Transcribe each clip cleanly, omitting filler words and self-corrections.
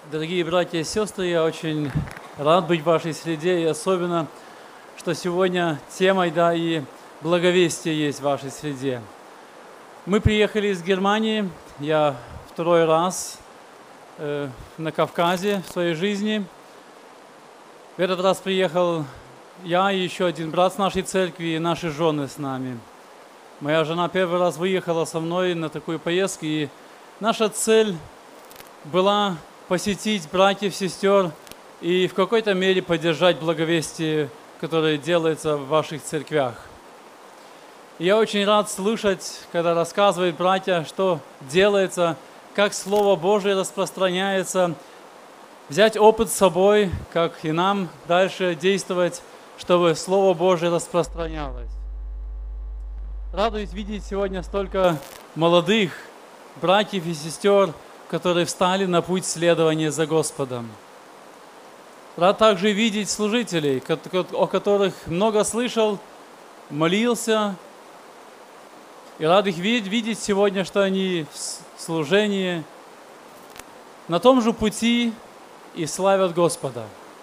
Дорогие братья и сестры, я очень рад быть в вашей среде, и особенно, что сегодня темой, и благовестие есть в вашей среде. Мы приехали из Германии, я второй раз на Кавказе в своей жизни. В этот раз приехал я и еще один брат с нашей церкви, и наши жены с нами. Моя жена первый раз выехала со мной на такую поездку, и наша цель была посетить братьев, сестер и в какой-то мере поддержать благовестие, которое делается в ваших церквях. И я очень рад слышать, когда рассказывают братья, что делается, как Слово Божие распространяется, взять опыт с собой, как и нам дальше действовать, чтобы Слово Божие распространялось. Радуюсь видеть сегодня столько молодых братьев и сестер, которые встали на путь следования за Господом. Рад также видеть служителей, о которых много слышал, молился. И рад их видеть сегодня, что они в служении на том же пути и славят Господа.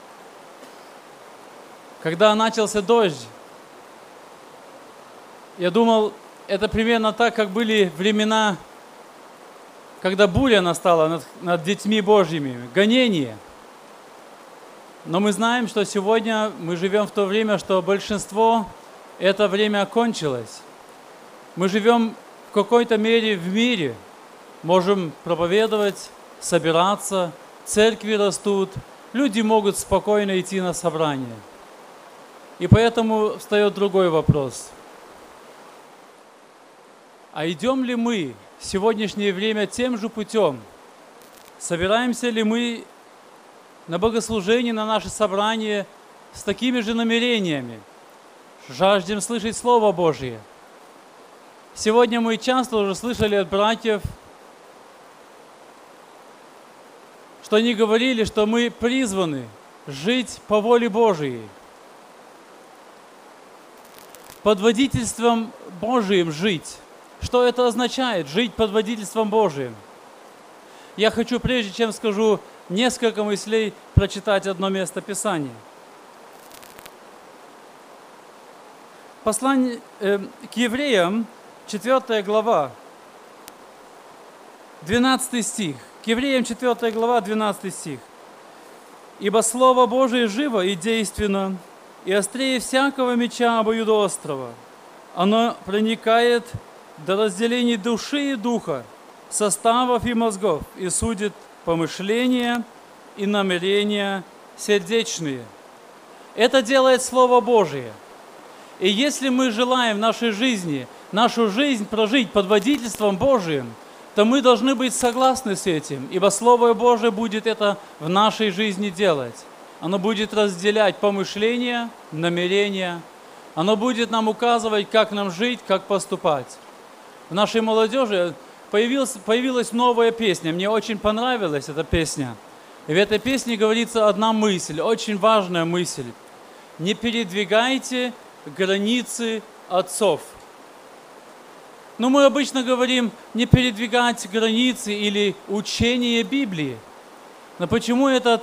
Когда начался дождь, я думал, это примерно так, как были времена, когда буря настала над детьми Божьими, гонение. Но мы знаем, что сегодня мы живем в то время, что большинство это время окончилось. Мы живем в какой-то мере в мире, можем проповедовать, собираться, церкви растут, люди могут спокойно идти на собрание. И поэтому встает другой вопрос. А идем ли мы в сегодняшнее время тем же путем? Собираемся ли мы на богослужение, на наше собрание с такими же намерениями? Жаждем слышать Слово Божие. Сегодня мы часто уже слышали от братьев, что они говорили, что мы призваны жить по воле Божией. Под водительством Божиим жить. Что это означает, жить под водительством Божиим? Я хочу, прежде чем скажу несколько мыслей, прочитать одно место Писания. Послание к евреям, 4 глава, 12 стих. К евреям 4 глава, 12 стих. «Ибо Слово Божие живо и действенно, и острее всякого меча обоюдоострого. Оно проникает до разделений души и духа, составов и мозгов, и судит помышления и намерения сердечные». Это делает Слово Божие. И если мы желаем в нашей жизни, нашу жизнь прожить под водительством Божиим, то мы должны быть согласны с этим, ибо Слово Божие будет это в нашей жизни делать. Оно будет разделять помышления, намерения, оно будет нам указывать, как нам жить, как поступать. В нашей молодежи появилась новая песня. Мне очень понравилась эта песня. И в этой песне говорится одна мысль, очень важная мысль. Не передвигайте границы отцов. Но мы обычно говорим не передвигать границы или учение Библии. Но почему этот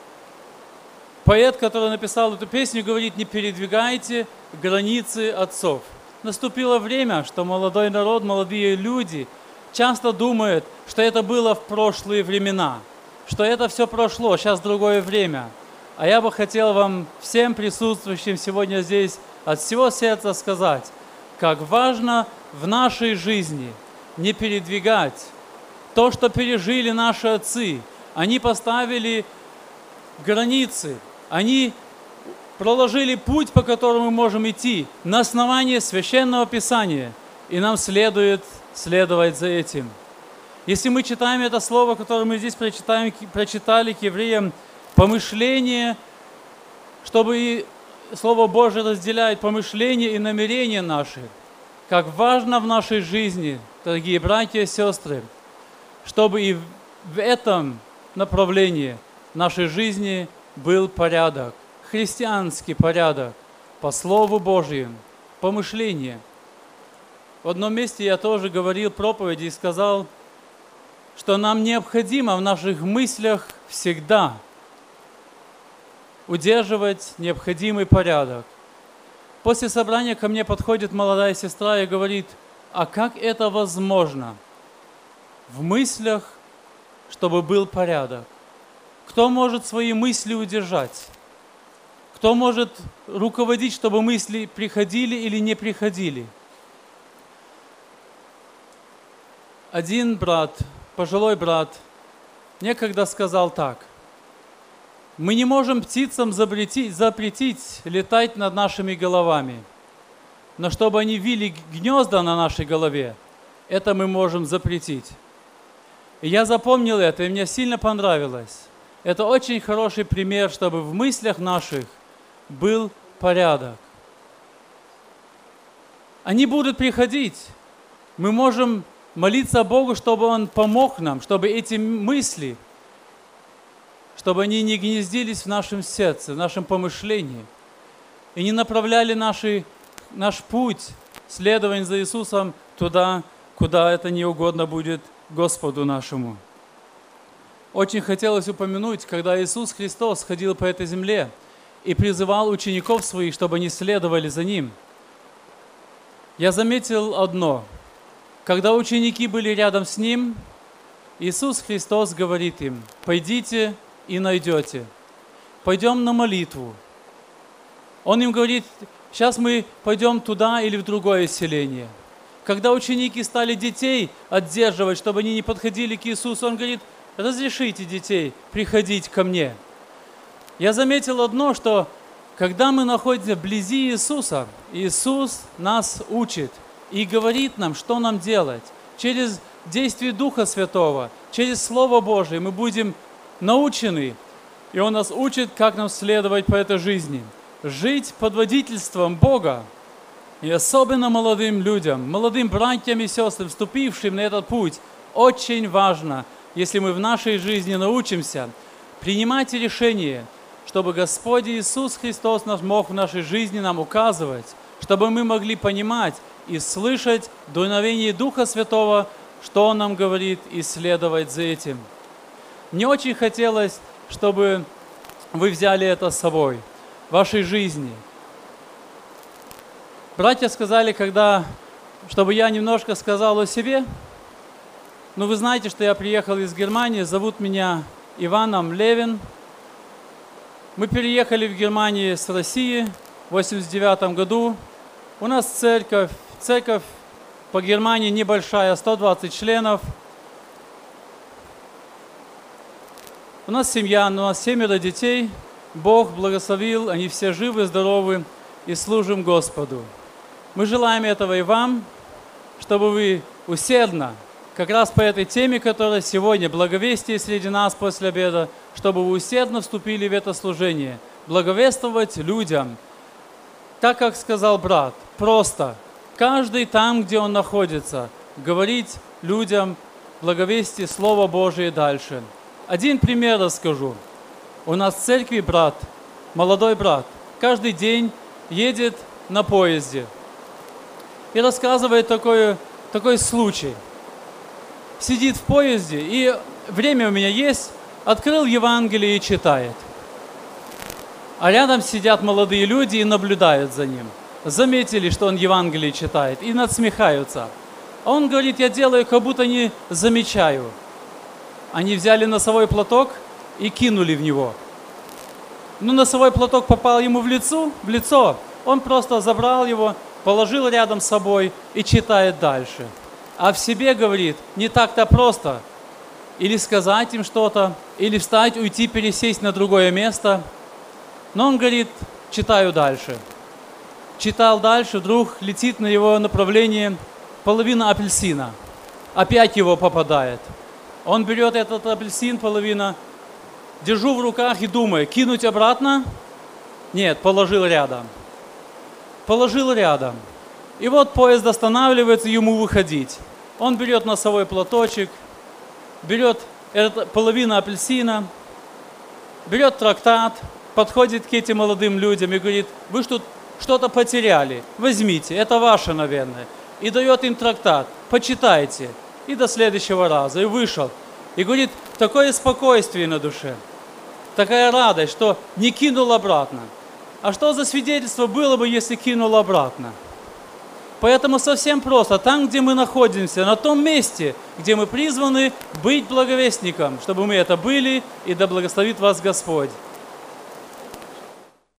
поэт, который написал эту песню, говорит, не передвигайте границы отцов? Наступило время, что молодой народ, молодые люди часто думают, что это было в прошлые времена, что это все прошло, сейчас другое время. А я бы хотел вам, всем присутствующим сегодня здесь, от всего сердца сказать, как важно в нашей жизни не передвигать то, что пережили наши отцы. Они поставили границы, они проложили путь, по которому мы можем идти, на основании Священного Писания, и нам следует следовать за этим. Если мы читаем это слово, которое мы здесь прочитали к евреям, помышление, чтобы и Слово Божие разделяет помышления и намерения наши, как важно в нашей жизни, дорогие братья и сестры, чтобы и в этом направлении нашей жизни был порядок. Христианский порядок по Слову Божьему, помышление. В одном месте я тоже говорил проповеди и сказал, что нам необходимо в наших мыслях всегда удерживать необходимый порядок. После собрания ко мне подходит молодая сестра и говорит: а как это возможно в мыслях, чтобы был порядок? Кто может свои мысли удержать? Кто может руководить, чтобы мысли приходили или не приходили? Один брат, пожилой брат, некогда сказал так: мы не можем птицам запретить летать над нашими головами, но чтобы они вили гнезда на нашей голове, это мы можем запретить. И я запомнил это, и мне сильно понравилось. Это очень хороший пример, чтобы в мыслях наших был порядок. Они будут приходить. Мы можем молиться Богу, чтобы Он помог нам, чтобы эти мысли, чтобы они не гнездились в нашем сердце, в нашем помышлении, и не направляли наш путь следования за Иисусом туда, куда это не угодно будет Господу нашему. Очень хотелось упомянуть, когда Иисус Христос ходил по этой земле и призывал учеников своих, чтобы они следовали за Ним. Я заметил одно. Когда ученики были рядом с Ним, Иисус Христос говорит им: пойдите и найдете. Пойдем на молитву. Он им говорит: сейчас мы пойдем туда или в другое селение. Когда ученики стали детей отдерживать, чтобы они не подходили к Иисусу, Он говорит: разрешите детей приходить ко мне. Я заметил одно, что когда мы находимся вблизи Иисуса, Иисус нас учит и говорит нам, что нам делать. Через действие Духа Святого, через Слово Божие мы будем научены, и Он нас учит, как нам следовать по этой жизни. Жить под водительством Бога, и особенно молодым людям, молодым братьям и сестрам, вступившим на этот путь, очень важно, если мы в нашей жизни научимся принимать решения, чтобы Господь Иисус Христос мог в нашей жизни нам указывать, чтобы мы могли понимать и слышать дуновение Духа Святого, что Он нам говорит, и следовать за этим. Мне очень хотелось, чтобы вы взяли это с собой в вашей жизни. Братья сказали, чтобы я немножко сказал о себе. Но вы знаете, что я приехал из Германии, зовут меня Иваном Левин. Мы переехали в Германию с России в 1989 году. У нас церковь по Германии небольшая, 120 членов. У нас семья, у нас 7 детей. Бог благословил, они все живы, здоровы и служим Господу. Мы желаем этого и вам, чтобы вы усердно, как раз по этой теме, которая сегодня, благовестие среди нас после обеда, чтобы вы усердно вступили в это служение, благовествовать людям, так как сказал брат, просто, каждый там, где он находится, говорить людям благовестие, Слово Божие дальше. Один пример расскажу. У нас в церкви брат, молодой брат, каждый день едет на поезде и рассказывает такой случай. Сидит в поезде, и время у меня есть, открыл Евангелие и читает. А рядом сидят молодые люди и наблюдают за ним. Заметили, что он Евангелие читает, и надсмехаются. А он говорит: я делаю, как будто не замечаю. Они взяли носовой платок и кинули в него. Но носовой платок попал ему в лицо. Он просто забрал его, положил рядом с собой и читает дальше. А в себе говорит: не так-то просто. Или сказать им что-то, или встать, уйти, пересесть на другое место. Но он говорит: читаю дальше. Читал дальше, вдруг летит на его направление половина апельсина. Опять его попадает. Он берет этот апельсин, половина, держу в руках и думаю, кинуть обратно? Нет, положил рядом. Положил рядом. И вот поезд останавливается, ему выходить. Он берет носовой платочек, берет половину апельсина, берет трактат, подходит к этим молодым людям и говорит: вы что, что-то потеряли, возьмите, это ваше, наверное. И дает им трактат, почитайте, и до следующего раза. И вышел. И говорит, такое спокойствие на душе, такая радость, что не кинул обратно. А что за свидетельство было бы, если кинул обратно? Поэтому совсем просто, там, где мы находимся, на том месте, где мы призваны быть благовестником, чтобы мы это были, и да благословит вас Господь.